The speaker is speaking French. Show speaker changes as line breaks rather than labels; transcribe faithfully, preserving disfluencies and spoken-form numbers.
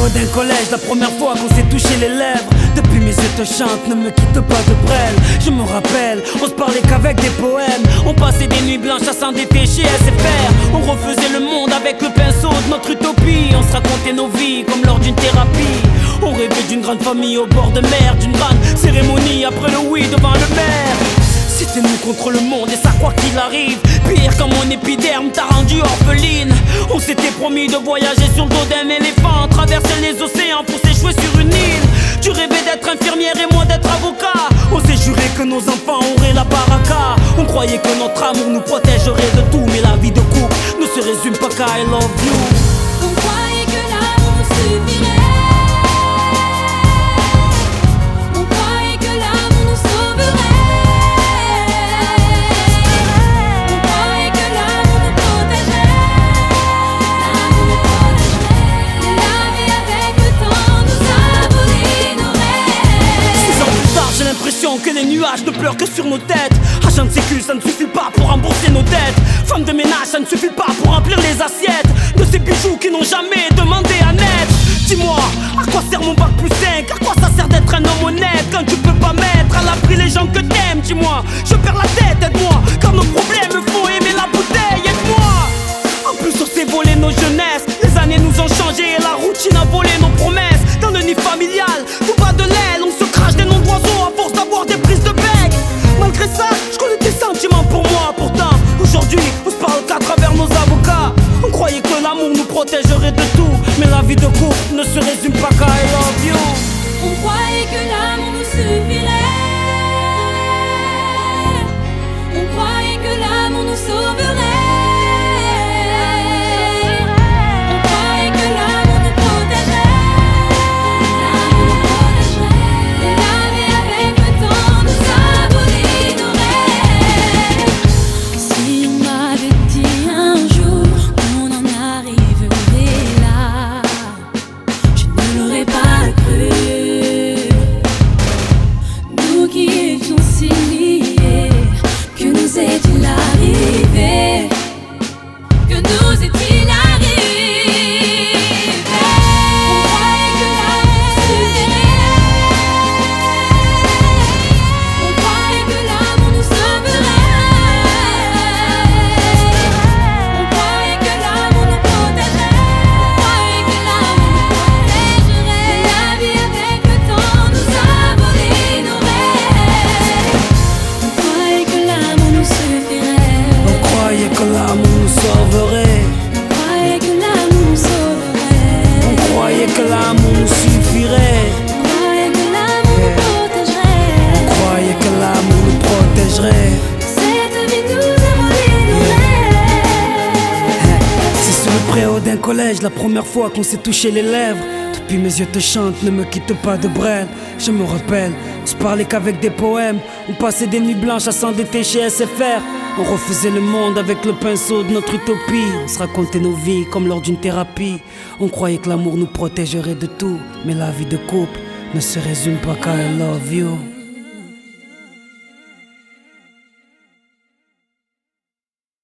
préau d'un collège, la première fois qu'on s'est touché les lèvres. Depuis mes yeux te chantent, ne me quitte pas de brêle. Je me rappelle, on se parlait qu'avec des poèmes. On passait des nuits blanches à s'en détacher, à se faire. On refaisait le monde avec le pinceau de notre utopie. On se racontait nos vies comme lors d'une thérapie. On rêvait d'une grande famille au bord de mer, d'une grande cérémonie après le oui devant le maire. C'était nous contre le monde et ça quoi qu'il arrive. Pire quand mon épiderme t'a rendu orpheline. On s'était promis de voyager sur le dos d'un éléphant, traverser les océans pour s'échouer sur une île. Tu rêvais d'être infirmière et moi d'être avocat. On s'est juré que nos enfants auraient la baraka. On croyait que notre amour nous protégerait de tout, mais la vie de couple ne se résume pas qu'à I love you.
On croyait que l'amour nous suffirait.
Que les nuages ne pleurent que sur nos têtes. Agent de sécu, ça ne suffit pas pour rembourser nos dettes. Femme de ménage, ça ne suffit pas pour remplir les assiettes de ces bijoux qui n'ont jamais demandé à naître. Dis-moi, à quoi sert mon bac plus cinq? À quoi ça sert d'être un homme honnête quand tu peux pas mettre à l'abri les gens que t'aimes? Dis-moi, je perds la tête, aide-moi, car nos problèmes me font aimer la bouteille, aide-moi. En plus on s'est volé nos jeunesses, les années nous ont changé et la routine a volé nos promesses. Dans le nid familial, tout bas de l'aile, on se crache des noms d'oiseaux à force d'avoir des prises de bec. Malgré ça, je connais tes sentiments pour moi. Pourtant, aujourd'hui, on se parle qu'à travers nos avocats. On croyait que l'amour nous protégerait de tout, mais la vie de couple ne se résume pas qu'à I love you.
On croyait que l'amour nous suffirait. On croyait que l'amour nous sauverait.
D'un collège, la première fois qu'on s'est touché les lèvres. Depuis mes yeux te chantent, ne me quitte pas de brêle. Je me rappelle, on se parlait qu'avec des poèmes. On passait des nuits blanches à s'endetter chez S F R. On refaisait le monde avec le pinceau de notre utopie. On se racontait nos vies comme lors d'une thérapie. On croyait que l'amour nous protégerait de tout, mais la vie de couple ne se résume pas qu'à I love you.